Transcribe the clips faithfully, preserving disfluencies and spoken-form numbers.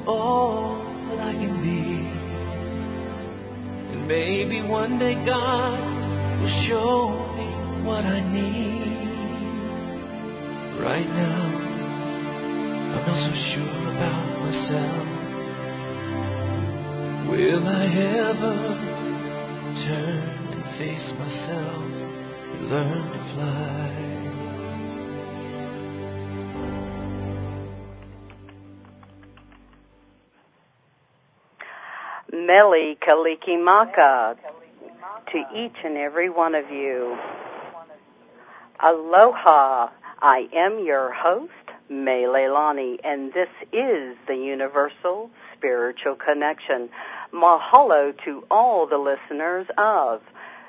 all that I can be. And maybe one day God will show me what I need. Right now, I'm not so sure about myself. Will I ever turn and face myself and learn to fly? Mele Kalikimaka to each and every one of you. Aloha. I am your host, May Leilani, and this is the Universal Spiritual Connection. Mahalo to all the listeners of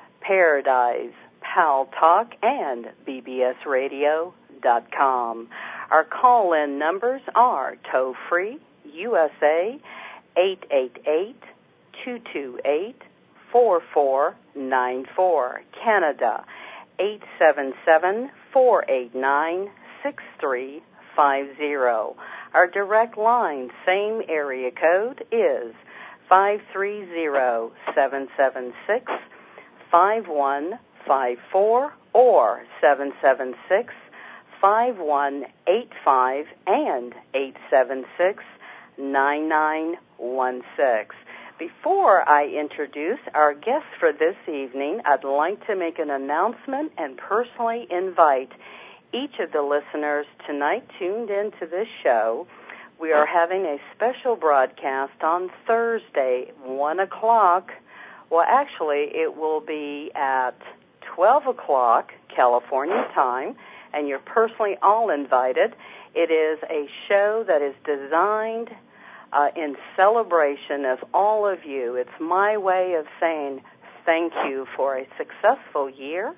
Paradise, Pal Talk, and B B S radio dot com. Our call-in numbers are toll-free, U S A, eight eight eight, two two eight, four four nine four. Canada, eight seven seven, four eight nine, six three five zero. Our direct line, same area code, is five three zero, seven seven six, five one five four or seven seven six, five one eight five and eight seven six, nine nine one six. Before I introduce our guest for this evening, I'd like to make an announcement and personally invite each of the listeners tonight tuned into this show. We are having a special broadcast on Thursday, one o'clock. Well, actually, it will be at twelve o'clock California time, and you're personally all invited. It is a show that is designed Uh, in celebration of all of you. It's my way of saying thank you for a successful year,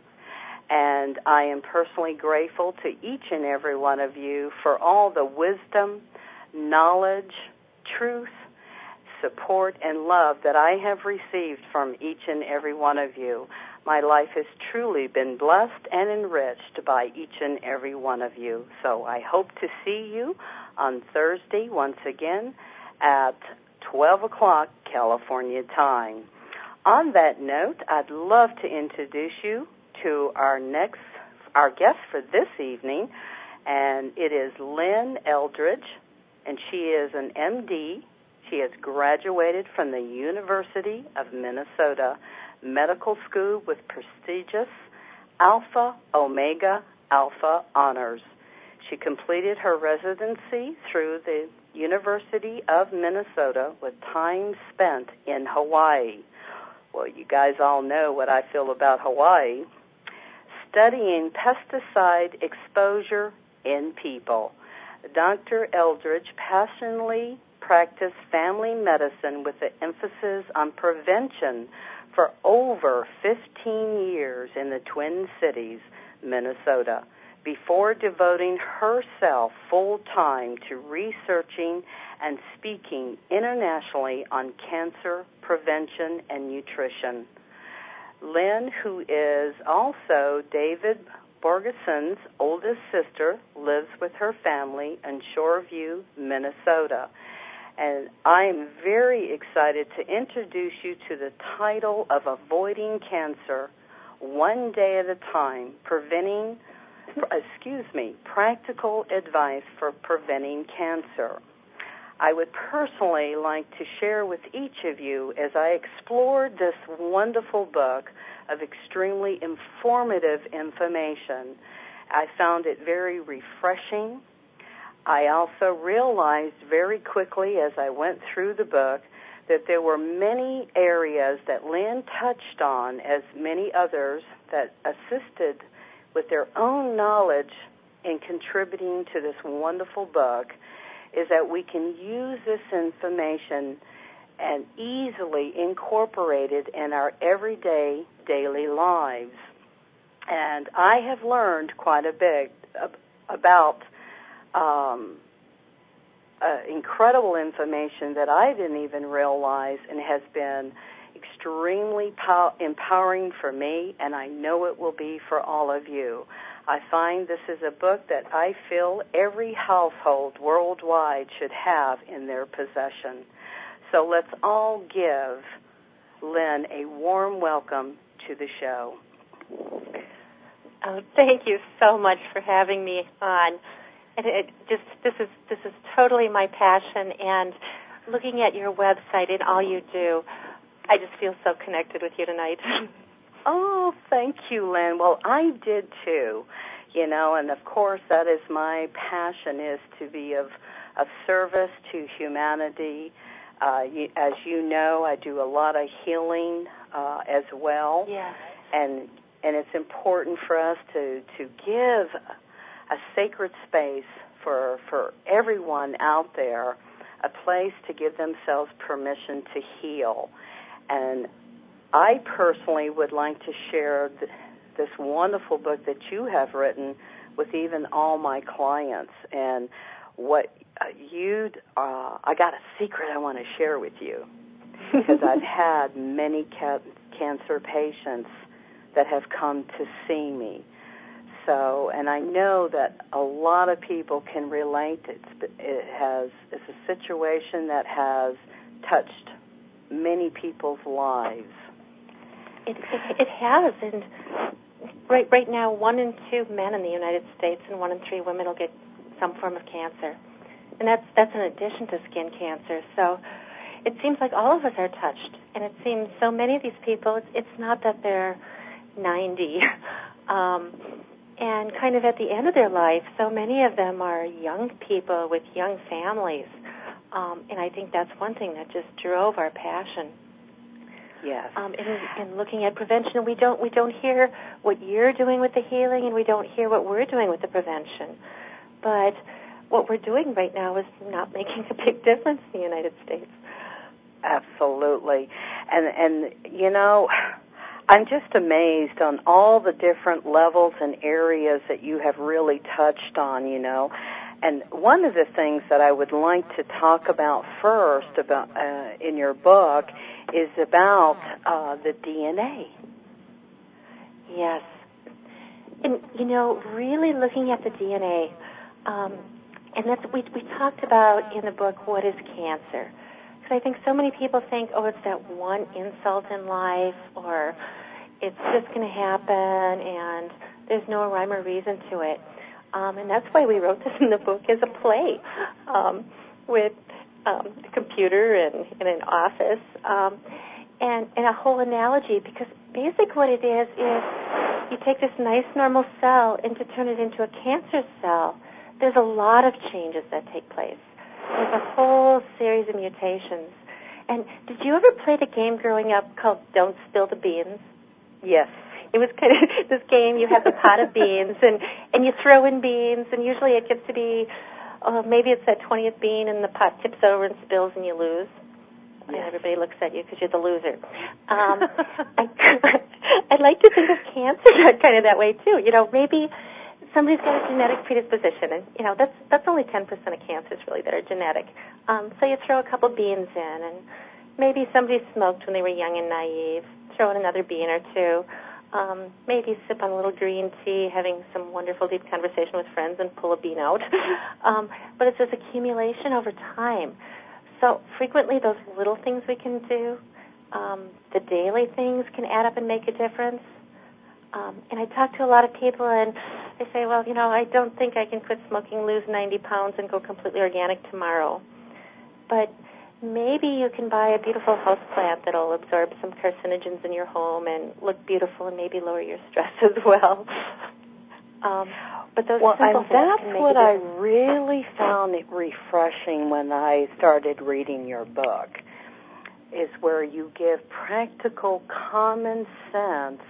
and I am personally grateful to each and every one of you for all the wisdom, knowledge, truth, support, and love that I have received from each and every one of you. My life has truly been blessed and enriched by each and every one of you. So I hope to see you on Thursday once again at twelve o'clock California time. On that note, I'd love to introduce you to our next, our guest for this evening, and it is Lynn Eldridge, and she is an M D. She has graduated from the University of Minnesota Medical School with prestigious Alpha Omega Alpha honors. She completed her residency through the University of Minnesota with time spent in Hawaii. Well, you guys all know what I feel about Hawaii. Studying pesticide exposure in people. Doctor Eldridge passionately practiced family medicine with an emphasis on prevention for over fifteen years in the Twin Cities, Minnesota, before devoting herself full-time to researching and speaking internationally on cancer prevention and nutrition. Lynn, who is also David Borgeson's oldest sister, lives with her family in Shoreview, Minnesota. And I am very excited to introduce you to the title of Avoiding Cancer, One Day at a Time, Preventing excuse me, practical advice for preventing cancer. I would personally like to share with each of you, as I explored this wonderful book of extremely informative information, I found it very refreshing. I also realized very quickly as I went through the book that there were many areas that Lynn touched on, as many others that assisted with their own knowledge in contributing to this wonderful book, is that we can use this information and easily incorporate it in our everyday, daily lives. And I have learned quite a bit about um, uh, incredible information that I didn't even realize, and has been extremely pow- empowering for me, and I know it will be for all of you. I find this is a book that I feel every household worldwide should have in their possession. So let's all give Lynn a warm welcome to the show. Oh, thank you so much for having me on. And it just this is this is totally my passion, and looking at your website and all you do, I just feel so connected with you tonight. Oh, thank you, Lynn. Well, I did too, you know, and of course that is my passion, is to be of, of service to humanity. Uh, you, as you know, I do a lot of healing uh, as well. Yeah. And and it's important for us to, to give a sacred space for for everyone out there, a place to give themselves permission to heal. And I personally would like to share th- this wonderful book that you have written with even all my clients. And what uh, you, uh, I got a secret I want to share with you, because I've had many ca- cancer patients that have come to see me. So, and I know that a lot of people can relate. It's, it has, it's a situation that has touched many people's lives. It, it, it has, and right right now, one in two men in the United States and one in three women will get some form of cancer, and that's that's in addition to skin cancer. So it seems like all of us are touched, and it seems so many of these people. It's, it's not that they're ninety, um, and kind of at the end of their life. So many of them are young people with young families, um, and I think that's one thing that just drove our passion. Yes. Um, in, in looking at prevention, we don't we don't hear what you're doing with the healing, and we don't hear what we're doing with the prevention. But what we're doing right now is not making a big difference in the United States. Absolutely. And, and you know, I'm just amazed on all the different levels and areas that you have really touched on, you know. And one of the things that I would like to talk about first about uh, in your book is about uh, the D N A. Yes. And, you know, really looking at the D N A, um, and that's we we talked about in the book, what is cancer? Because I think so many people think, oh, it's that one insult in life, or it's just going to happen, and there's no rhyme or reason to it. Um, and that's why we wrote this in the book as a play, um, with um, the computer and in an office, um, and, and a whole analogy, because basically what it is is you take this nice normal cell and to turn it into a cancer cell, there's a lot of changes that take place. There's a whole series of mutations. And did you ever play the game growing up called Don't Spill the Beans? Yes. It was kind of this game. You have the pot of beans, and, and you throw in beans, and usually it gets to be, oh, maybe it's that twentieth bean, and the pot tips over and spills, and you lose. Yes. And everybody looks at you because you're the loser. Um, I, I'd like to think of cancer that kind of that way too. You know, maybe somebody's got a genetic predisposition, and you know that's that's only ten percent of cancers really that are genetic. Um, so you throw a couple beans in, and maybe somebody smoked when they were young and naive. Throw in another bean or two. Um, maybe sip on a little green tea, having some wonderful deep conversation with friends, and pull a bean out. um, but it's this accumulation over time. So frequently those little things we can do, um, the daily things can add up and make a difference. Um, and I talk to a lot of people, and they say, well, you know, I don't think I can quit smoking, lose ninety pounds, and go completely organic tomorrow. But maybe you can buy a beautiful house plant that will absorb some carcinogens in your home and look beautiful and maybe lower your stress as well. Um, but those well, simple and things that's can make what a I difference. really found it refreshing when I started reading your book, is where you give practical, common sense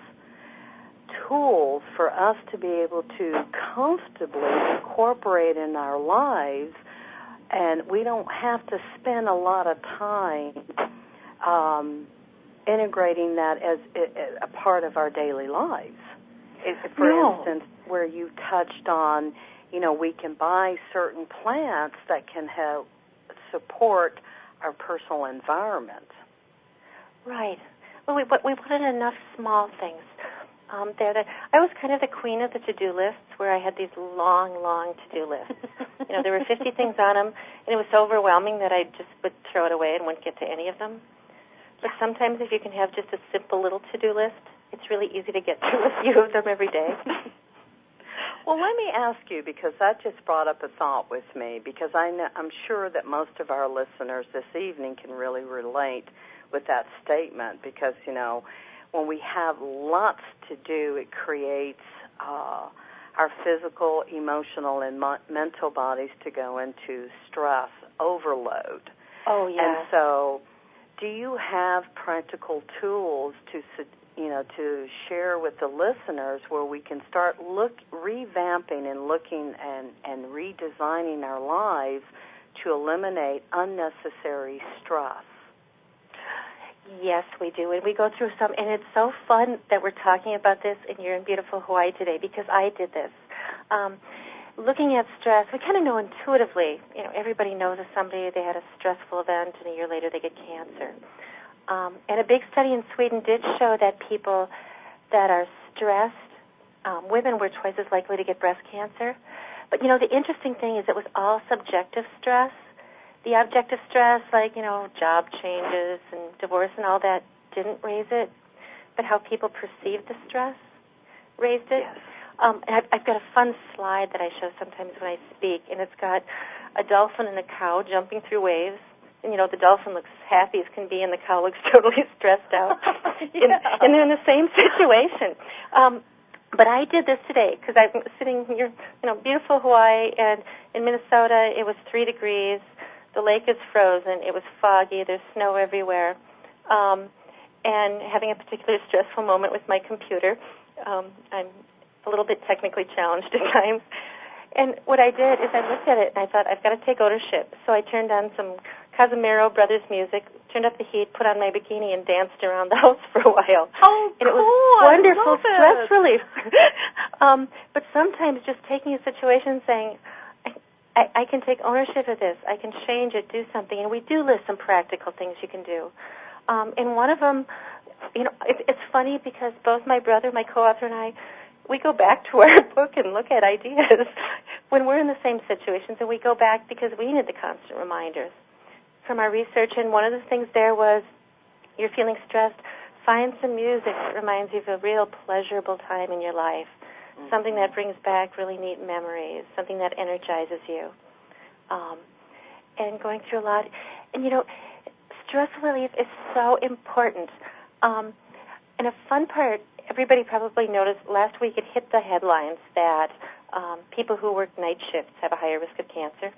tools for us to be able to comfortably incorporate in our lives. And we don't have to spend a lot of time um, integrating that as a part of our daily lives. If, for no. instance, where you touched on, you know, we can buy certain plants that can help support our personal environment. Right. Well, we, we wanted enough small things. Um, they're the, I was kind of the queen of the to-do lists, where I had these long, long to-do lists. You know, there were fifty things on them, and it was so overwhelming that I just would throw it away and wouldn't get to any of them. But sometimes if you can have just a simple little to-do list, it's really easy to get through a few of them every day. Well, let me ask you, because that just brought up a thought with me, because I know, I'm sure that most of our listeners this evening can really relate with that statement, because, you know, when we have lots to do, it creates uh, our physical, emotional, and mo- mental bodies to go into stress overload. Oh, yeah. And so do you have practical tools to, you know, to share with the listeners where we can start look revamping and looking and, and redesigning our lives to eliminate unnecessary stress? Yes, we do, and we go through some, and it's so fun that we're talking about this, and you're in beautiful Hawaii today, because I did this. Um, looking at stress, we kind of know intuitively, you know, everybody knows of somebody, they had a stressful event, and a year later they get cancer. Um, and a big study in Sweden did show that people that are stressed, um, women were twice as likely to get breast cancer. But, you know, the interesting thing is it was all subjective stress. The objective stress, like, you know, job changes and divorce and all that, didn't raise it. But how people perceived the stress raised it. Yes. Um, and I've, I've got a fun slide that I show sometimes when I speak, and it's got a dolphin and a cow jumping through waves. And, you know, the dolphin looks happy as can be, and the cow looks totally stressed out. Yeah. and, and they're in the same situation. Um, but I did this today because I'm sitting here, you know, beautiful Hawaii, and in Minnesota it was three degrees. The lake is frozen. It was foggy. There's snow everywhere. Um, and having a particularly stressful moment with my computer. Um, I'm a little bit technically challenged at times. And what I did is I looked at it, and I thought, I've got to take ownership. So I turned on some Casimiro Brothers music, turned up the heat, put on my bikini, and danced around the house for a while. Oh, and cool. it was wonderful stress it. relief. um, but sometimes just taking a situation and saying, I, I can take ownership of this. I can change it, do something. And we do list some practical things you can do. Um, and one of them, you know, it, it's funny because both my brother, my co-author, and I, we go back to our book and look at ideas when we're in the same situations. And we go back because we need the constant reminders from our research. And one of the things there was, you're feeling stressed, find some music that reminds you of a real pleasurable time in your life. Something that brings back really neat memories, something that energizes you. Um, and going through a lot. And, you know, stress relief is so important. Um, and a fun part, everybody probably noticed last week it hit the headlines that um, people who work night shifts have a higher risk of cancer.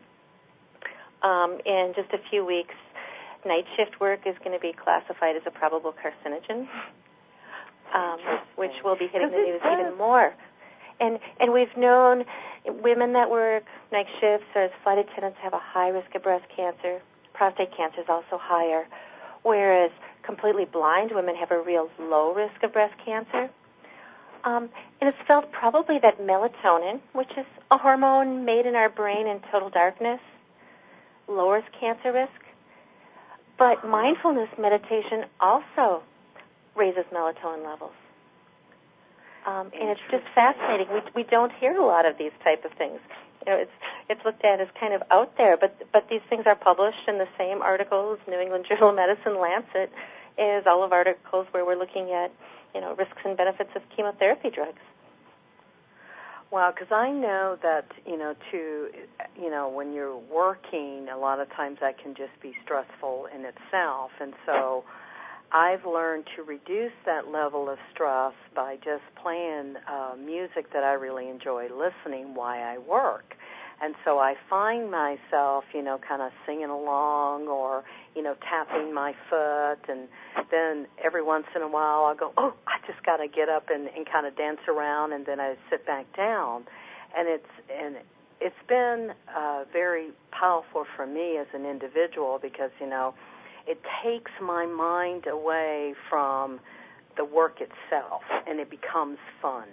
Um, in just a few weeks, night shift work is going to be classified as a probable carcinogen, um, which will be hitting the news even more. And and we've known women that work night shifts or as flight attendants have a high risk of breast cancer. Prostate cancer is also higher, whereas completely blind women have a real low risk of breast cancer. Um, and it's felt probably that melatonin, which is a hormone made in our brain in total darkness, lowers cancer risk. But mindfulness meditation also raises melatonin levels. Um, and it's just fascinating. We we don't hear a lot of these type of things. You know, it's it's looked at as kind of out there, but but these things are published in the same articles, New England Journal of Medicine, Lancet, as all of articles where we're looking at, you know, risks and benefits of chemotherapy drugs. Well, because I know that, you know, to, you know, when you're working, a lot of times that can just be stressful in itself, and so I've learned to reduce that level of stress by just playing uh, music that I really enjoy listening while I work. And so I find myself, you know, kind of singing along or, you know, tapping my foot. And then every once in a while I'll go, oh, I just got to get up and, and kind of dance around, and then I sit back down. And it's and it's been uh, very powerful for me as an individual because, you know, it takes my mind away from the work itself, and it becomes fun.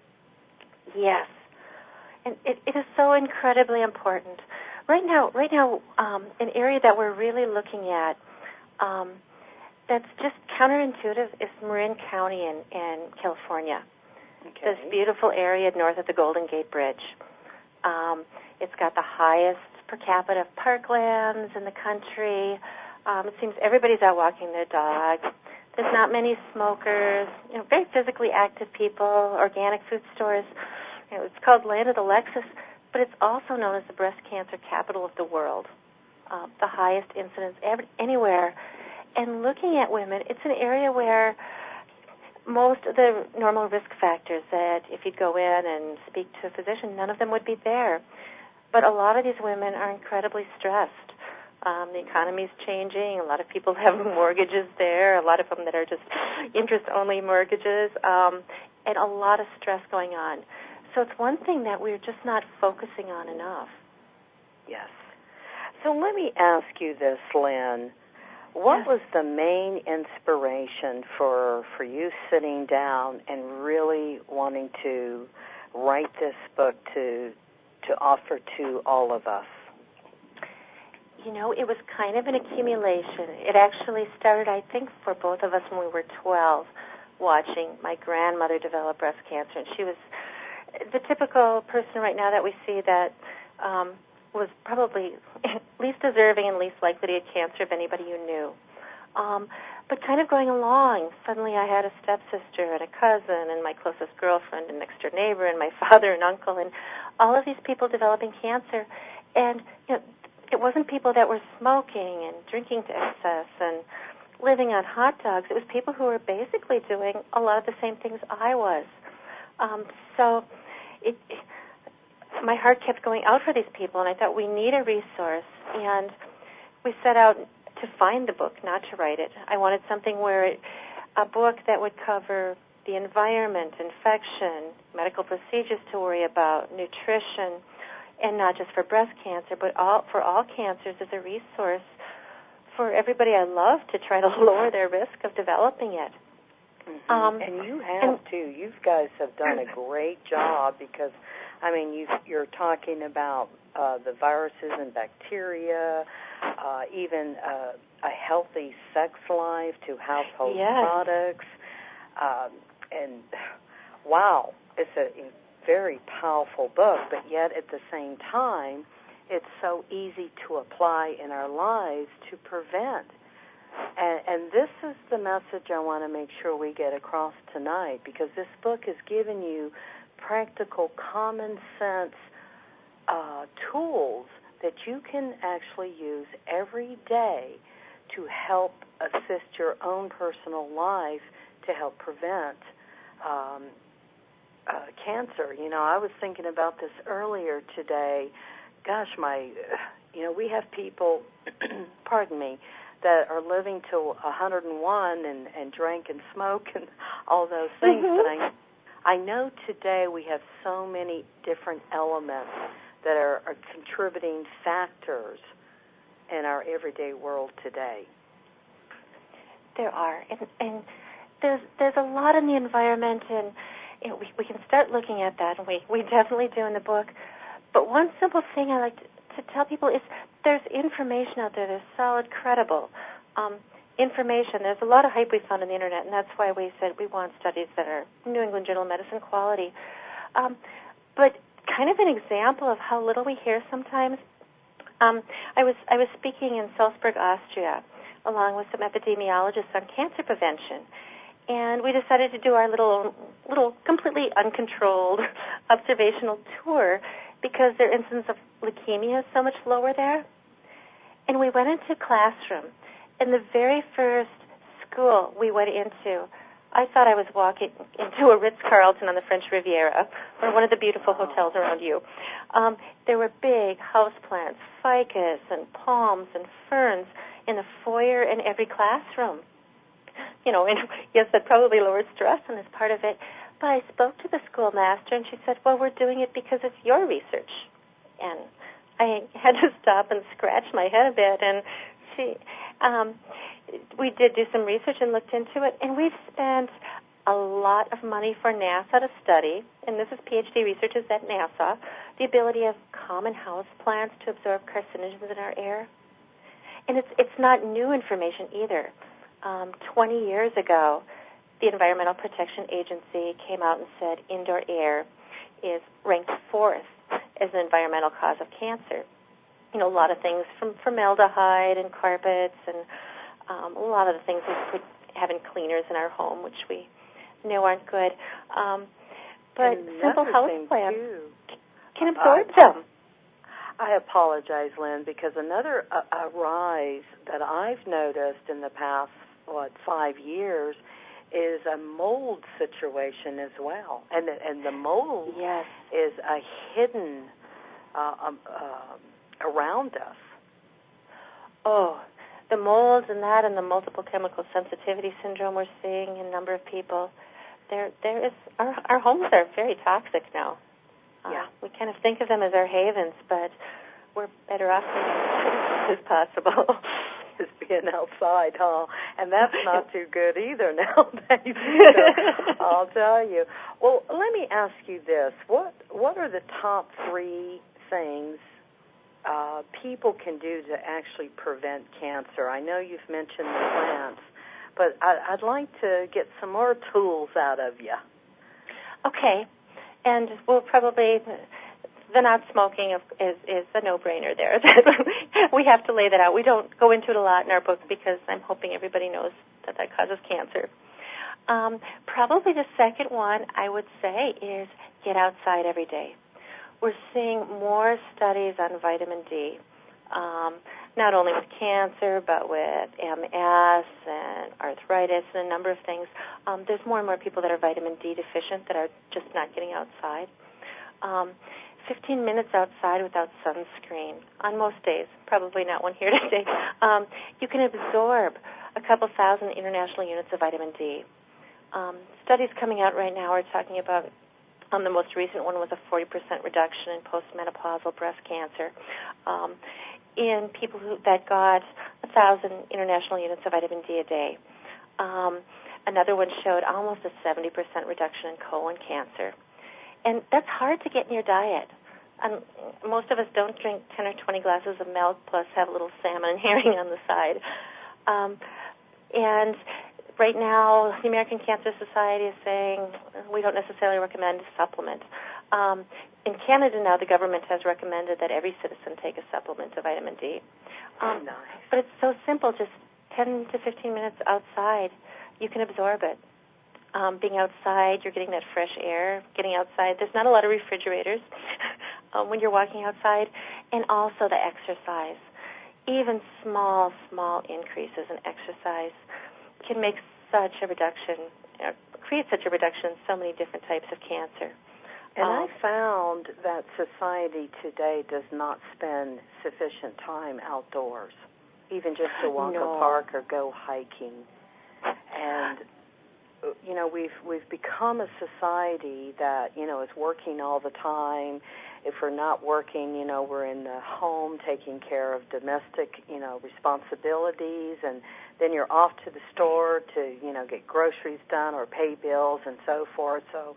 Yes, and it, it is so incredibly important. Right now, right now, um, an area that we're really looking at um, that's just counterintuitive is Marin County in, in California. Okay. This beautiful area north of the Golden Gate Bridge. Um, it's got the highest per capita parklands in the country. Um, it seems everybody's out walking their dog. There's not many smokers. You know, very physically active people. Organic food stores. You know, it's called Land of the Lexus, but it's also known as the breast cancer capital of the world. Uh, the highest incidence ever, anywhere. And looking at women, it's an area where most of the normal risk factors that if you'd go in and speak to a physician, none of them would be there. But a lot of these women are incredibly stressed. Um, the economy's changing. A lot of people have mortgages there, a lot of them that are just interest-only mortgages, um, and a lot of stress going on. So it's one thing that we're just not focusing on enough. Yes. So let me ask you this, Lynn. What yes. was the main inspiration for for you sitting down and really wanting to write this book to to offer to all of us? You know, it was kind of an accumulation. It actually started, I think, for both of us when we were twelve, watching my grandmother develop breast cancer. And she was the typical person right now that we see that um, was probably least deserving and least likely to get cancer of anybody you knew. Um, but kind of going along, suddenly I had a stepsister and a cousin and my closest girlfriend and next door neighbor and my father and uncle and all of these people developing cancer. And, you know, it wasn't people that were smoking and drinking to excess and living on hot dogs. It was people who were basically doing a lot of the same things I was. Um, so it, it, my heart kept going out for these people, and I thought we need a resource. And we set out to find the book, not to write it. I wanted something where it, a book that would cover the environment, infection, medical procedures to worry about, nutrition, and not just for breast cancer, but all, for all cancers as a resource for everybody I love to try to lower their risk of developing it. Mm-hmm. Um, and you have, and, too. You guys have done a great job because, I mean, you, you're talking about uh, the viruses and bacteria, uh, even uh, a healthy sex life to household yes. products. Um, and, wow, it's a very powerful book, but yet at the same time, it's so easy to apply in our lives to prevent. And, and this is the message I want to make sure we get across tonight, because this book has given you practical, common sense uh, tools that you can actually use every day to help assist your own personal life to help prevent um, uh, cancer. You know, I was thinking about this earlier today. Gosh, my, you know, we have people, pardon me, that are living till one hundred one and, and drink and smoke and all those things. Mm-hmm. But I, I know today we have so many different elements that are, are contributing factors in our everyday world today. There are, and, and there's there's a lot in the environment, and you know, we we can start looking at that, and we we definitely do in the book. But one simple thing I like to, to tell people is there's information out there that's solid, credible um, information. There's a lot of hype we found on the internet, and that's why we said we want studies that are New England Journal of Medicine quality. Um, but kind of an example of how little we hear sometimes. Um, I was I was speaking in Salzburg, Austria, along with some epidemiologists on cancer prevention, and we decided to do our little little completely uncontrolled observational tour because their incidence of leukemia is so much lower there. And we went into a classroom. In the very first school we went into, I thought I was walking into a Ritz-Carlton on the French Riviera, or one of the beautiful hotels around you. Um, there were big houseplants, ficus and palms and ferns in the foyer in every classroom. You know, and yes, that probably lowered stress and is part of it. But I spoke to the schoolmaster, and she said, well, we're doing it because it's your research. And I had to stop and scratch my head a bit. And she, um, we did do some research and looked into it, and we've spent a lot of money for NASA to study, and this is PhD researchers at NASA, the ability of common house plants to absorb carcinogens in our air. And it's it's not new information either. Um, twenty years ago, the Environmental Protection Agency came out and said indoor air is ranked fourth as an environmental cause of cancer. You know, a lot of things from formaldehyde and carpets and um, a lot of the things we put having cleaners in our home, which we know aren't good. Um, but simple house plants can absorb I, them. I apologize, Lynn, because another uh, uh, rise that I've noticed in the past, what, five years is a mold situation as well. And, and the mold yes. is a hidden uh, um, uh, around us. Oh, the molds and that and the multiple chemical sensitivity syndrome we're seeing in a number of people, there, there is, our, our homes are very toxic now. Uh, yeah. We kind of think of them as our havens, but we're better off than as possible. Is being outside, huh? And that's not too good either nowadays. So I'll tell you. Well, let me ask you this: what what are the top three things uh, people can do to actually prevent cancer? I know you've mentioned the plants, but I, I'd like to get some more tools out of you. Okay, and we'll probably. The not smoking is, is a no-brainer there. We have to lay that out. We don't go into it a lot in our book because I'm hoping everybody knows that that causes cancer. Um, probably the second one I would say is get outside every day. We're seeing more studies on vitamin D, um, not only with cancer but with M S and arthritis and a number of things. Um, there's more and more people that are vitamin D deficient that are just not getting outside. Um, fifteen minutes outside without sunscreen on most days, probably not one here today, um, you can absorb a couple thousand international units of vitamin D. Um, studies coming out right now are talking about, um, the most recent one was a forty percent reduction in postmenopausal breast cancer um, in people who, that got one thousand international units of vitamin D a day. Um, another one showed almost a seventy percent reduction in colon cancer. And that's hard to get in your diet. Um, most of us don't drink ten or twenty glasses of milk plus have a little salmon and herring on the side. Um, and right now, the American Cancer Society is saying we don't necessarily recommend a supplement. Um, in Canada now, the government has recommended that every citizen take a supplement of vitamin D. Um, nice. But it's so simple, just ten to fifteen minutes outside, you can absorb it. Um, being outside, you're getting that fresh air, getting outside. There's not a lot of refrigerators um, when you're walking outside, and also the exercise. Even small, small increases in exercise can make such a reduction, uh, create such a reduction in so many different types of cancer. And um, I found that society today does not spend sufficient time outdoors, even just to walk no. a park or go hiking. And you know, we've we've become a society that, you know, is working all the time. If we're not working, you know, we're in the home taking care of domestic, you know, responsibilities, and then you're off to the store to, you know, get groceries done or pay bills and so forth. So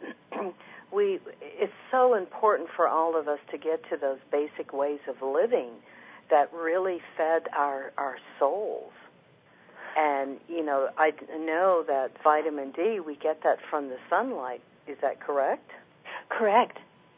we it's so important for all of us to get to those basic ways of living that really fed our, our souls. And, you know, I know that vitamin D, we get that from the sunlight. Is that correct? Correct.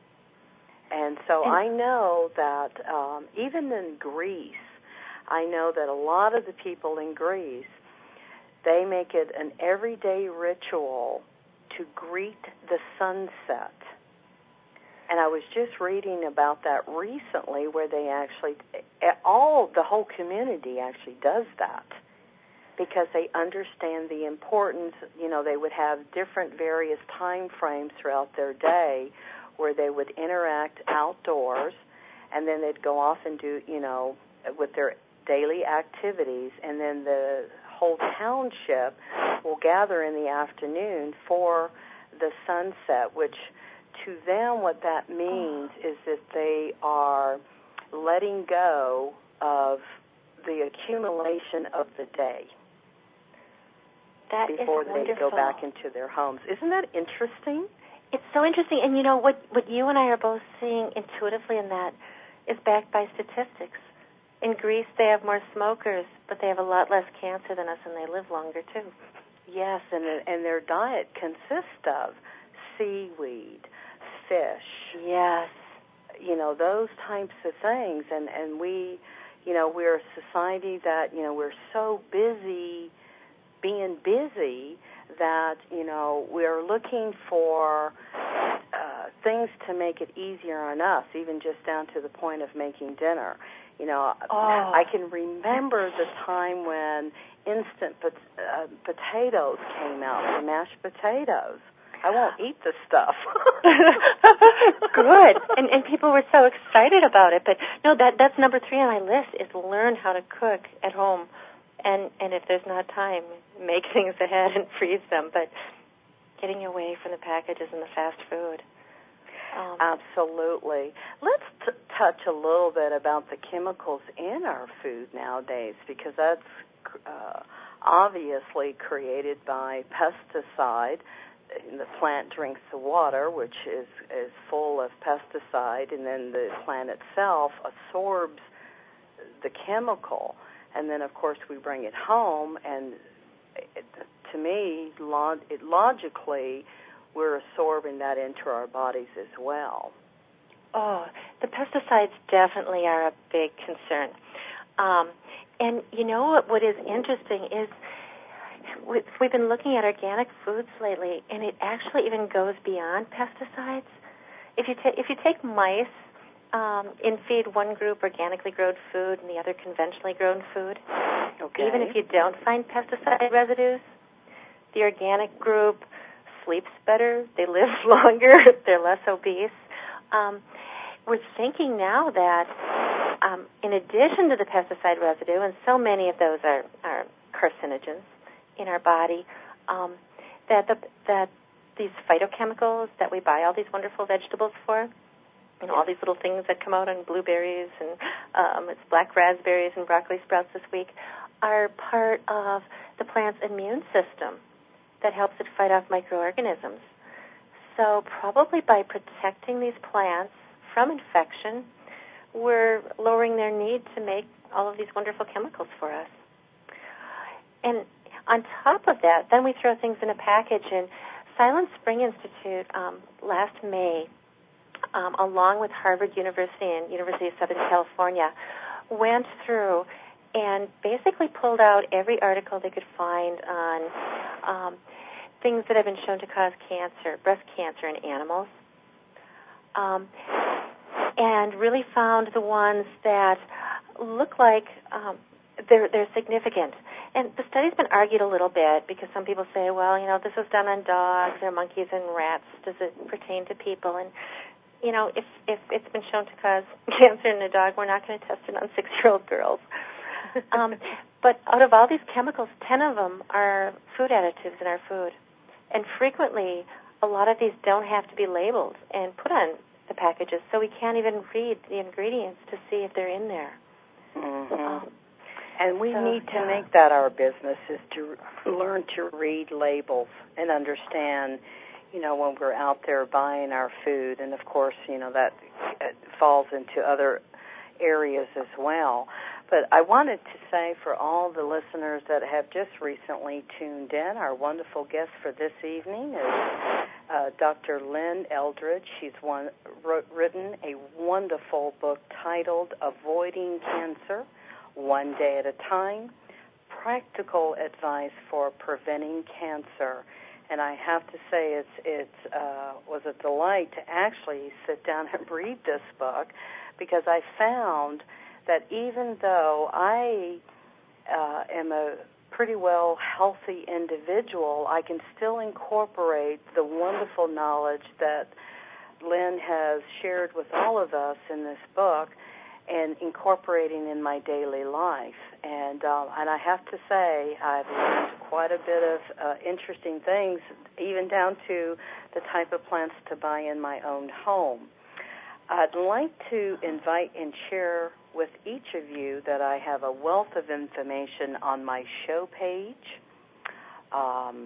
And so I know that um, even in Greece, I know that a lot of the people in Greece, they make it an everyday ritual to greet the sunset. And I was just reading about that recently where they actually, all, the whole community actually does that, because they understand the importance. You know, they would have different various time frames throughout their day where they would interact outdoors, and then they'd go off and do, you know, with their daily activities, and then the whole township will gather in the afternoon for the sunset, which to them what that means is that they are letting go of the accumulation of the day. That before is they wonderful. go back into their homes. Isn't that interesting? It's so interesting. And, you know, what, what you and I are both seeing intuitively in that is backed by statistics. In Greece, they have more smokers, but they have a lot less cancer than us, and they live longer, too. Yes, and and their diet consists of seaweed, fish. Yes. You know, those types of things. And, and we, you know, we're a society that, you know, we're so busy being busy that, you know, we're looking for uh, things to make it easier on us, even just down to the point of making dinner. You know, oh. I can remember the time when instant pot- uh, potatoes came out, the mashed potatoes. I won't eat this stuff. Good. And and people were so excited about it. But no, that that's number three on my list is learn how to cook at home. And and if there's not time, make things ahead and freeze them. But getting away from the packages and the fast food. Um, Absolutely. Let's t- touch a little bit about the chemicals in our food nowadays, because that's uh, obviously created by pesticide. The plant drinks the water, which is, is full of pesticide, and then the plant itself absorbs the chemical. And then, of course, we bring it home, and it, to me, log- it, logically, we're absorbing that into our bodies as well. Oh, the pesticides definitely are a big concern. Um, and you know what, what is interesting is we've been looking at organic foods lately, and it actually even goes beyond pesticides. If you, ta- if you take mice um, and feed one group organically grown food and the other conventionally grown food, okay. even if you don't find pesticide residues, the organic group sleeps better, they live longer, they're less obese. Um, we're thinking now that um, in addition to the pesticide residue, and so many of those are, are carcinogens in our body, um, that the, that these phytochemicals that we buy all these wonderful vegetables for, you know, all these little things that come out on blueberries and um, it's black raspberries and broccoli sprouts this week, are part of the plant's immune system that helps it fight off microorganisms. So probably by protecting these plants from infection, we're lowering their need to make all of these wonderful chemicals for us. And on top of that, then we throw things in a package. And Silent Spring Institute um, last May, um, along with Harvard University and University of Southern California, went through and basically pulled out every article they could find on um, things that have been shown to cause cancer, breast cancer in animals, um, and really found the ones that look like um, they're, they're significant. And the study's been argued a little bit because some people say, well, you know, this was done on dogs or monkeys and rats. Does it pertain to people? And, you know, if, if it's been shown to cause cancer in a dog, we're not going to test it on six-year-old girls. um, but out of all these chemicals, ten of them are food additives in our food. And frequently, a lot of these don't have to be labeled and put on the packages, so we can't even read the ingredients to see if they're in there. Mm-hmm. Um, and we so, need to yeah. make that our business, is to learn to read labels and understand, you know, when we're out there buying our food. And, of course, you know, that falls into other areas as well. But I wanted to say for all the listeners that have just recently tuned in, our wonderful guest for this evening is uh, Doctor Lynn Eldredge. She's one, wrote, written a wonderful book titled Avoiding Cancer, One Day at a Time, Practical Advice for Preventing Cancer. And I have to say it's it uh, was a delight to actually sit down and read this book, because I found that even though I uh, am a pretty well healthy individual, I can still incorporate the wonderful knowledge that Lynn has shared with all of us in this book and incorporating in my daily life. And uh, and I have to say, I've learned quite a bit of uh, interesting things, even down to the type of plants to buy in my own home. I'd like to invite and share with each of you that I have a wealth of information on my show page. Um,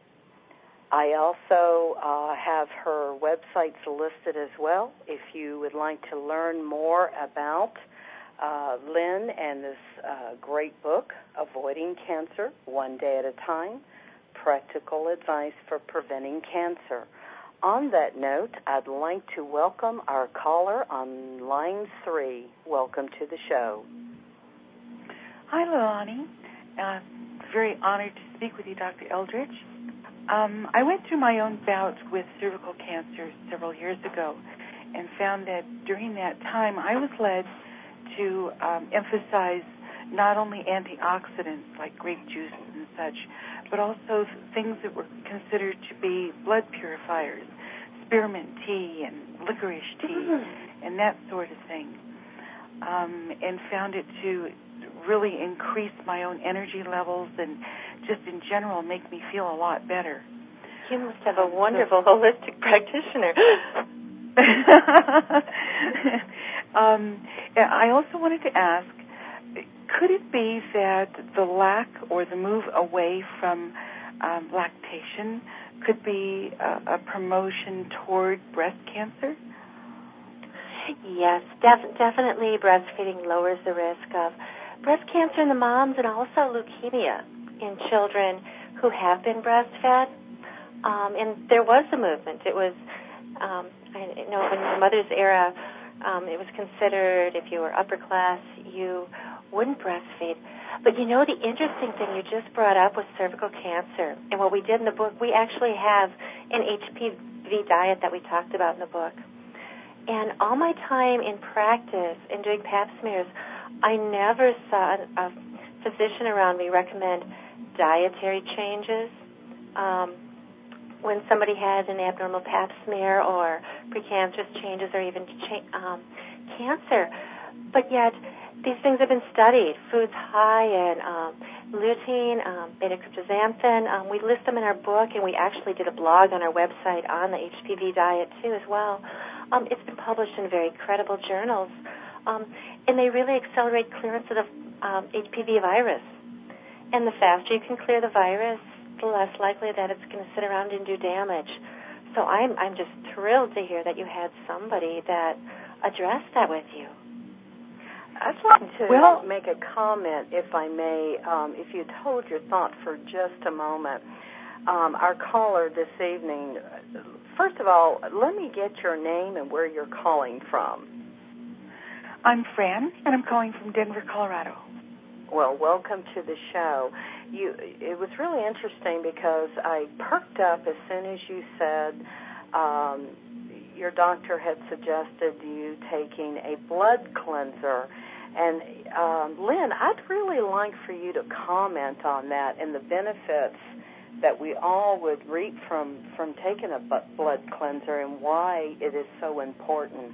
I also uh, have her websites listed as well. If you would like to learn more about uh, Lynn and this uh, great book, Avoiding Cancer, One Day at a Time, practical advice for preventing cancer. On that note, I'd like to welcome our caller on line three. Welcome to the show. Hi, Leilani. Uh, very honored to speak with you, Doctor Eldridge. Um, I went through my own bout with cervical cancer several years ago and found that during that time I was led to um, emphasize not only antioxidants like grape juice and such, but also things that were considered to be blood purifiers, spearmint tea and licorice tea mm-hmm. and that sort of thing, um, and found it to really increase my own energy levels and just in general make me feel a lot better. You must have a wonderful so, holistic practitioner. um, I also wanted to ask, could it be that the lack or the move away from um, lactation could be a, a promotion toward breast cancer? Yes, def- definitely breastfeeding lowers the risk of breast cancer in the moms and also leukemia in children who have been breastfed. Um, and there was a movement. It was, um, I know in my mother's era, um, it was considered if you were upper class, you wouldn't breastfeed. But you know, the interesting thing you just brought up was cervical cancer. And what we did in the book, we actually have an H P V diet that we talked about in the book. And all my time in practice and doing pap smears, I never saw a physician around me recommend dietary changes. Um, when somebody has an abnormal pap smear or precancerous changes or even cha- um, cancer. But yet, these things have been studied. Foods high in um, lutein, um, beta-cryptozanthin. Um, we list them in our book, and we actually did a blog on our website on the H P V diet, too, as well. Um, it's been published in very credible journals. Um, and they really accelerate clearance of the um, H P V virus. And the faster you can clear the virus, the less likely that it's going to sit around and do damage. So I'm I'm just thrilled to hear that you had somebody that addressed that with you. I'd like to well, make a comment, if I may, um, if you'd hold your thought for just a moment. Um, our caller this evening, first of all, let me get your name and where you're calling from. I'm Fran, and I'm calling from Denver, Colorado. Well, welcome to the show. You, it was really interesting because I perked up as soon as you said um, your doctor had suggested you taking a blood cleanser. And, um, Lynn, I'd really like for you to comment on that and the benefits that we all would reap from, from taking a blood cleanser and why it is so important.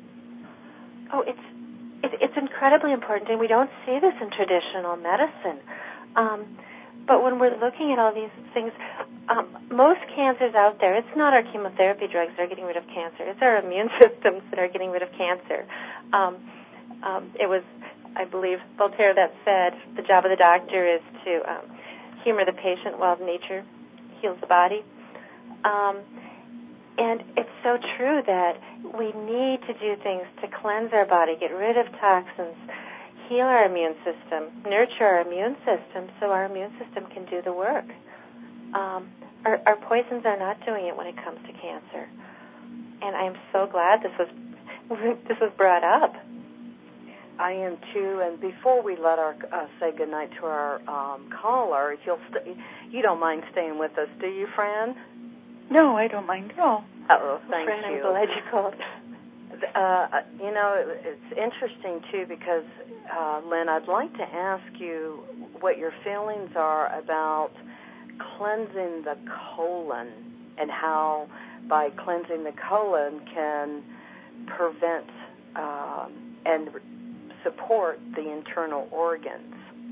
Oh, it's it's incredibly important, and we don't see this in traditional medicine. Um, but when we're looking at all these things, um, most cancers out there, it's not our chemotherapy drugs that are getting rid of cancer. It's our immune systems that are getting rid of cancer. Um, um, it was, I believe, Voltaire that said, the job of the doctor is to um, humor the patient while nature heals the body. Um, and it's so true that we need to do things to cleanse our body, get rid of toxins, heal our immune system, nurture our immune system so our immune system can do the work. Um, our, our poisons are not doing it when it comes to cancer. And I'm so glad this was this was brought up. I am too. And before we let our uh, say goodnight to our um, caller, if you'll st- you don't mind staying with us, do you, Fran? No, I don't mind at all. Oh, thank Fran, you. I'm glad you called. Uh, you know, it, it's interesting, too, because, uh, Lynn, I'd like to ask you what your feelings are about cleansing the colon and how by cleansing the colon can prevent um, and support the internal organs.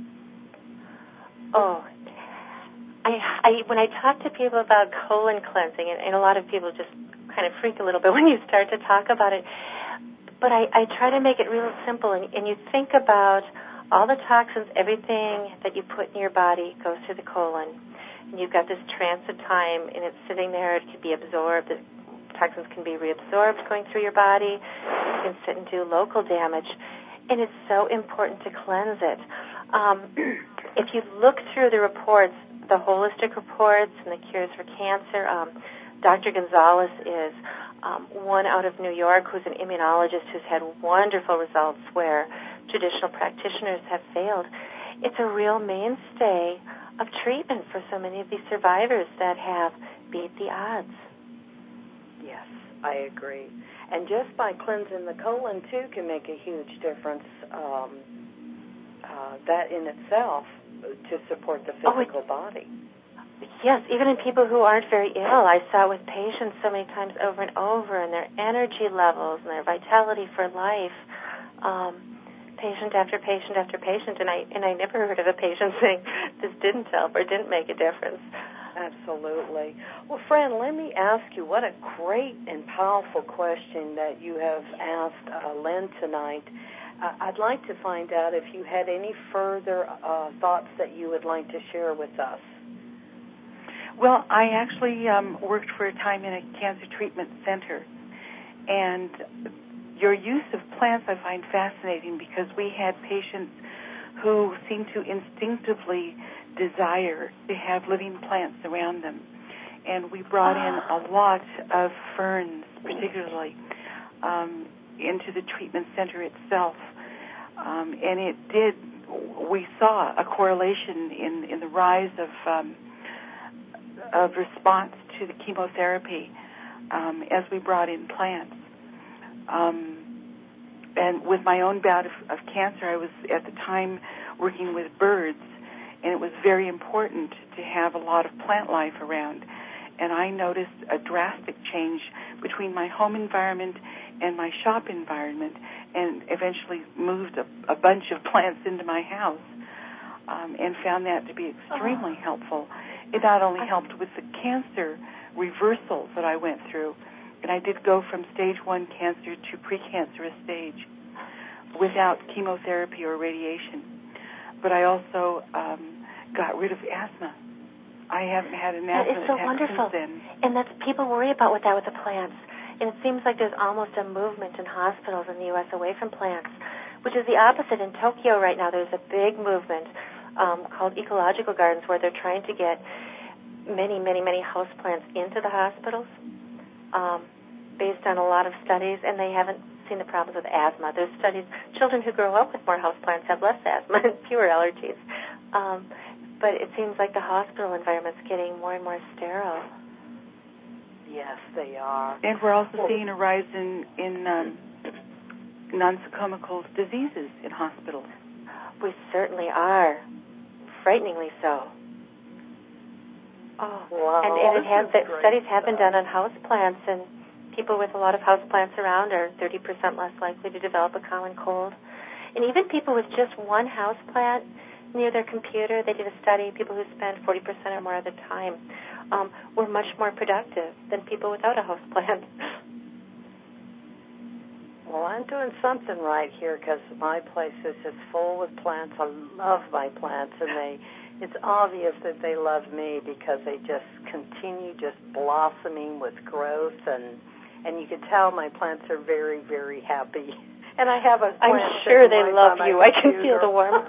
Oh, I, I when I talk to people about colon cleansing, and, and a lot of people just kind of freak a little bit when you start to talk about it, but I, I try to make it real simple, and, and you think about all the toxins, everything that you put in your body goes through the colon, and you've got this transit time, and it's sitting there, it can be absorbed, the toxins can be reabsorbed going through your body, it can sit and do local damage, and it's so important to cleanse it. Um, if you look through the reports, the holistic reports and the cures for cancer. Um, Doctor Gonzalez is um, one out of New York who's an immunologist who's had wonderful results where traditional practitioners have failed. It's a real mainstay of treatment for so many of these survivors that have beat the odds. Yes, I agree. And just by cleansing the colon, too, can make a huge difference. Um, uh, that in itself to support the physical oh, body. Yes, even in people who aren't very ill. I saw with patients so many times over and over, and their energy levels and their vitality for life, um, patient after patient after patient, and I and I never heard of a patient saying this didn't help or didn't make a difference. Absolutely. Well, Fran, let me ask you, what a great and powerful question that you have asked uh, Lynn tonight. Uh, I'd like to find out if you had any further uh, thoughts that you would like to share with us. Well, I actually um, worked for a time in a cancer treatment center, and your use of plants I find fascinating because we had patients who seemed to instinctively desire to have living plants around them, and we brought in a lot of ferns, particularly, um, into the treatment center itself, um, and it did, we saw a correlation in, in the rise of um, of response to the chemotherapy um, as we brought in plants. Um, and with my own bout of, of cancer, I was at the time working with birds, and it was very important to have a lot of plant life around. And I noticed a drastic change between my home environment and my shop environment, and eventually moved a, a bunch of plants into my house, um, and found that to be extremely oh. helpful. It not only helped with the cancer reversal that I went through, and I did go from stage one cancer to precancerous stage without chemotherapy or radiation, but I also um, got rid of asthma. I haven't had an asthma That is so attack wonderful. since then. And that's, people worry about with that with the plants. And it seems like there's almost a movement in hospitals in the U S away from plants, which is the opposite. In Tokyo right now, there's a big movement um, called ecological gardens where they're trying to get many, many, many houseplants into the hospitals um, based on a lot of studies, and they haven't seen the problems with asthma. There's studies, children who grow up with more houseplants have less asthma and fewer allergies. Um, but it seems like the hospital environment's getting more and more sterile. Yes, they are. And we're also well, seeing a rise in, in um, nosocomial diseases in hospitals. We certainly are. Frighteningly so. Oh, wow. And, and it has, studies have been done on houseplants, and people with a lot of houseplants around are thirty percent less likely to develop a common cold. And even people with just one houseplant near their computer, they did a study, people who spend forty percent or more of their time um, were much more productive than people without a houseplant. Well, I'm doing something right here because my place is just full with plants. I love my plants, and they it's obvious that they love me because they just continue just blossoming with growth, and and you can tell my plants are very, very happy. And I have a plant I'm sure they right love you. I can feel the warmth.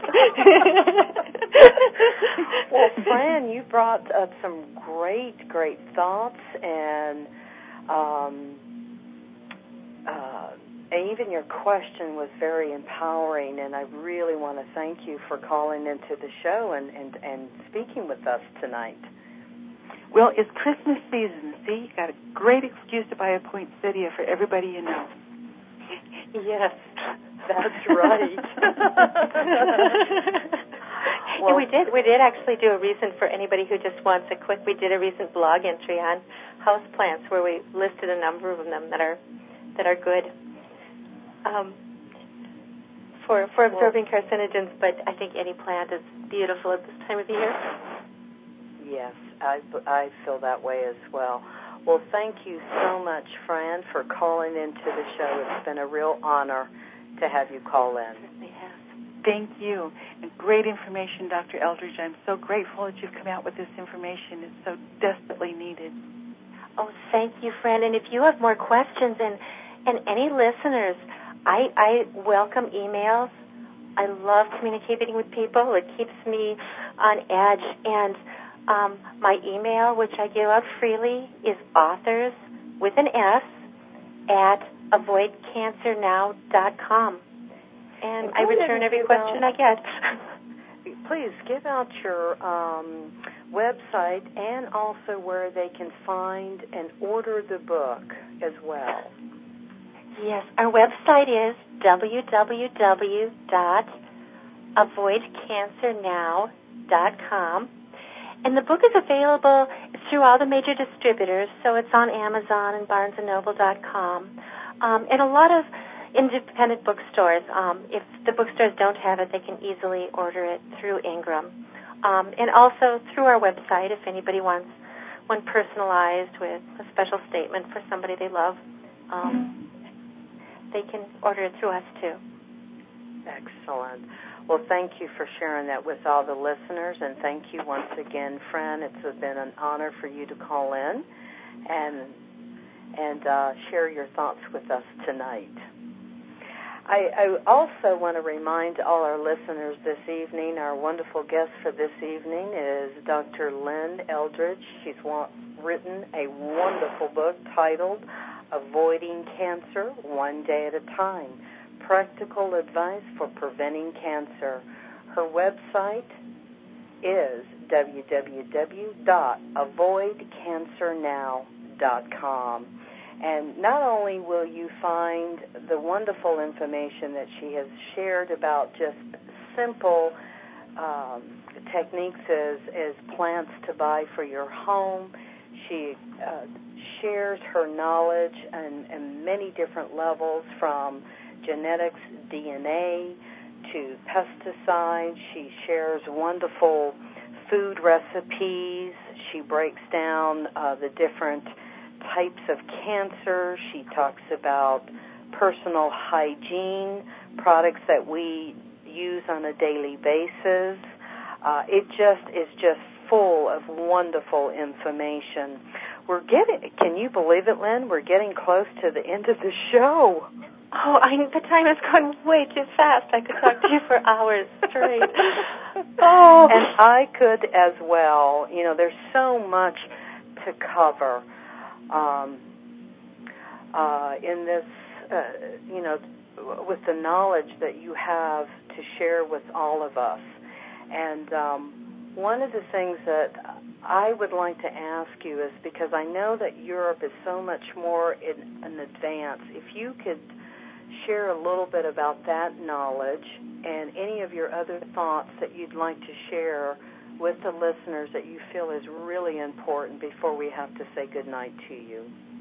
Well, Fran, you brought up some great, great thoughts, and um, uh, and even your question was very empowering, and I really want to thank you for calling into the show and, and, and speaking with us tonight. Well, it's Christmas season, see? You got a great excuse to buy a poinsettia for everybody you know. Yes, that's right. Well, yeah, we did. We did actually do a recent, for anybody who just wants a quick, we did a recent blog entry on houseplants where we listed a number of them that are that are good um, for for absorbing well, carcinogens. But I think any plant is beautiful at this time of the year. Yes, I, I feel that way as well. Well, thank you so much, Fran, for calling into the show. It's been a real honor to have you call in. Certainly has. Thank you. And great information, Doctor Eldridge. I'm so grateful that you've come out with this information. It's so desperately needed. Oh, thank you, Fran. And if you have more questions, and, and any listeners, I, I welcome emails. I love communicating with people. It keeps me on edge. And Um, my email, which I give out freely, is authors with an S at avoid cancer now dot com. And, and I return every question out, I get. Please give out your um, website and also where they can find and order the book as well. Yes, our website is w w w dot avoid cancer now dot com. And the book is available through all the major distributors, so it's on Amazon and barnes and noble dot com, um, and a lot of independent bookstores. Um, if the bookstores don't have it, they can easily order it through Ingram. Um, and also through our website, if anybody wants one personalized with a special statement for somebody they love, um, they can order it through us too. Excellent. Well, thank you for sharing that with all the listeners, and thank you once again, Fran. It's been an honor for you to call in and and uh, share your thoughts with us tonight. I, I also want to remind all our listeners this evening, our wonderful guest for this evening is Doctor Lynn Eldridge. She's wa- written a wonderful book titled Avoiding Cancer One Day at a Time, Practical Advice for Preventing Cancer. Her website is w w w dot avoid cancer now dot com. And not only will you find the wonderful information that she has shared about just simple um, techniques as, as plants to buy for your home, she uh, shares her knowledge in, in many different levels, from genetics, D N A, to pesticides. She shares wonderful food recipes. She breaks down uh, the different types of cancer. She talks about personal hygiene, products that we use on a daily basis. Uh, it just is just full of wonderful information. We're getting, can you believe it, Lynn? We're getting close to the end of the show. Oh, I, the time has gone way too fast. I could talk to you for hours straight. Oh, and I could as well. You know, there's so much to cover um, uh, in this, uh, you know, with the knowledge that you have to share with all of us. And um, one of the things that I would like to ask you is, because I know that Europe is so much more in, in advance, if you could share a little bit about that knowledge and any of your other thoughts that you'd like to share with the listeners that you feel is really important before we have to say goodnight to you.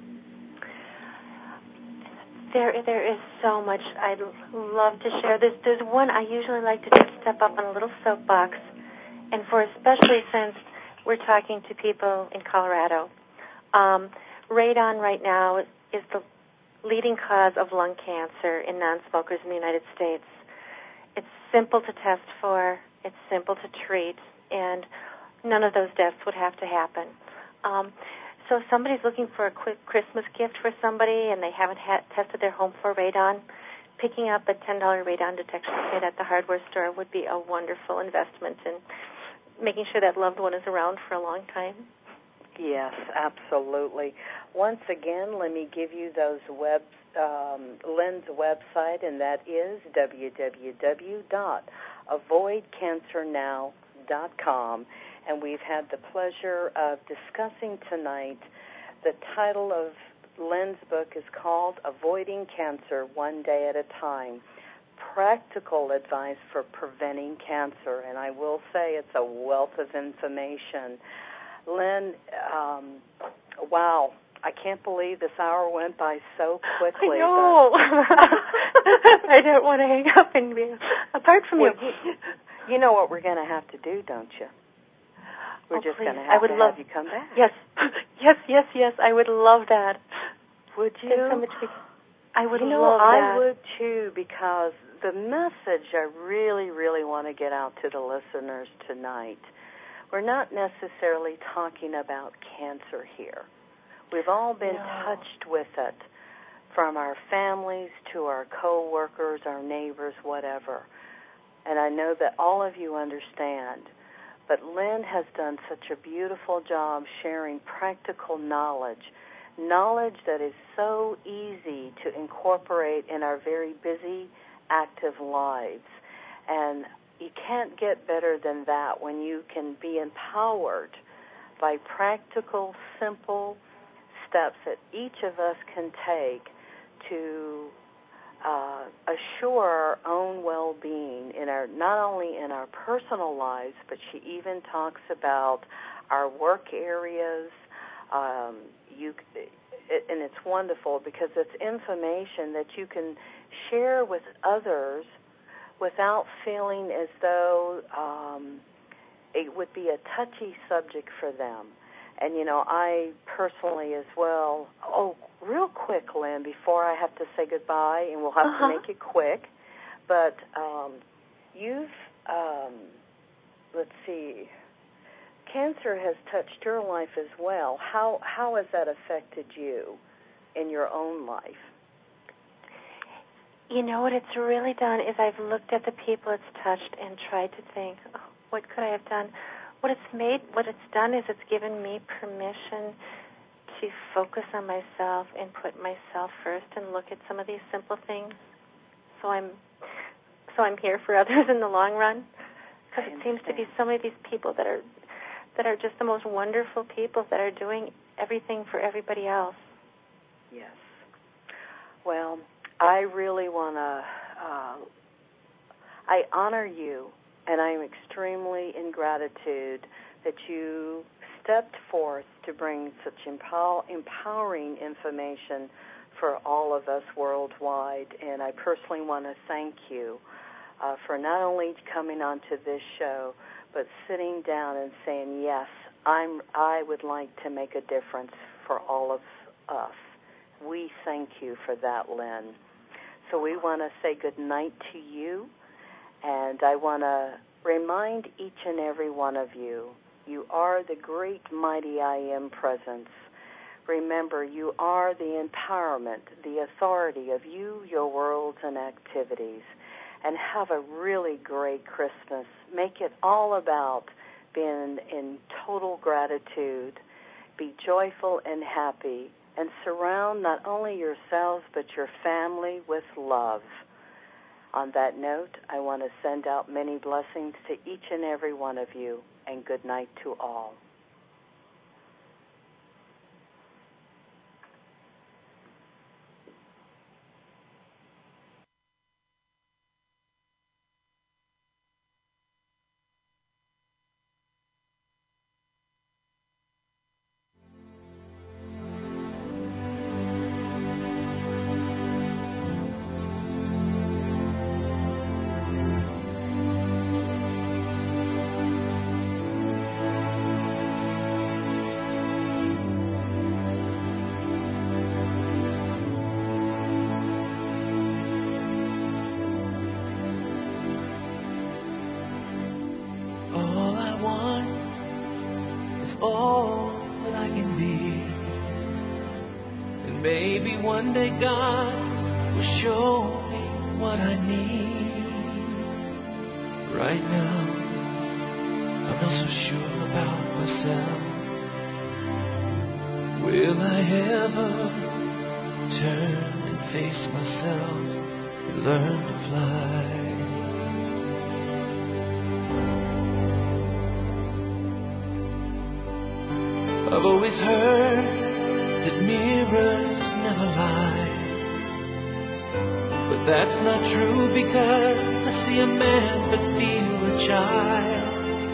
There, there is so much I'd love to share. There's, there's one I usually like to just step up on a little soapbox, and for especially since we're talking to people in Colorado. Um, radon right now is the leading cause of lung cancer in non-smokers in the United States. It's simple to test for, it's simple to treat, and none of those deaths would have to happen. Um, so if somebody's looking for a quick Christmas gift for somebody and they haven't had, tested their home for radon, picking up a ten dollars radon detection kit at the hardware store would be a wonderful investment in making sure that loved one is around for a long time. Yes, absolutely. Once again, let me give you those web, um, Lynn's website, and that is w w w dot avoid cancer now dot com. And we've had the pleasure of discussing tonight. The title of Lynn's book is called Avoiding Cancer One Day at a Time, Practical Advice for Preventing Cancer. And I will say it's a wealth of information. Lynn, um, wow, I can't believe this hour went by so quickly. I know. I don't want to hang up and be apart from well, you. you. You know what we're going to have to do, don't you? We're oh, just going to have to have you come back. Yes, yes, yes, yes. I would love that. Would you? So much be- I would you know, love I that. I would too, because the message I really, really want to get out to the listeners tonight, we're not necessarily talking about cancer here. We've all been no. touched with it, from our families to our co-workers, our neighbors, whatever. And I know that all of you understand But Lynn has done such a beautiful job sharing practical knowledge, knowledge that is so easy to incorporate in our very busy, active lives. And you can't get better than that when you can be empowered by practical, simple steps that each of us can take to uh, assure our own well-being in our not only in our personal lives, but she even talks about our work areas. Um, you, it, and it's wonderful because it's information that you can share with others without feeling as though um, it would be a touchy subject for them. And, you know, I personally as well, oh, real quick, Lynn, before I have to say goodbye, and we'll have uh-huh. to make it quick, but um, you've, um, let's see, cancer has touched your life as well. How how has that affected you in your own life? You know what it's really done is I've looked at the people it's touched and tried to think, oh, what could I have done? What it's made, what it's done is it's given me permission to focus on myself and put myself first and look at some of these simple things. So I'm, so I'm here for others in the long run. Because it seems to be so many of these people that are, that are just the most wonderful people that are doing everything for everybody else. Yes. Well, I really want to, uh, I honor you. And I am extremely in gratitude that you stepped forth to bring such empower, empowering information for all of us worldwide. And I personally want to thank you uh, for not only coming onto this show, but sitting down and saying, yes, I'm, I would like to make a difference for all of us. We thank you for that, Lynn. So we want to say good night to you. And I want to remind each and every one of you, you are the great, mighty I Am presence. Remember, you are the empowerment, the authority of you, your worlds, and activities. And have a really great Christmas. Make it all about being in total gratitude. Be joyful and happy. And surround not only yourselves, but your family with love. On that note, I want to send out many blessings to each and every one of you, and good night to all. One day God will show me what I need. Right now, I'm not so sure about myself. Will I ever turn and face myself and learn to fly? I've always heard that mirrors never lie, but that's not true because I see a man but feel a child.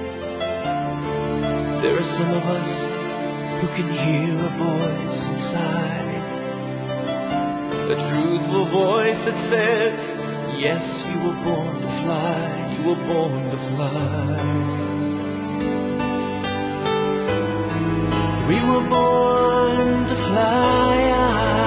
There are some of us who can hear a voice inside, a truthful voice that says, yes, you were born to fly, you were born to fly. We were born to fly.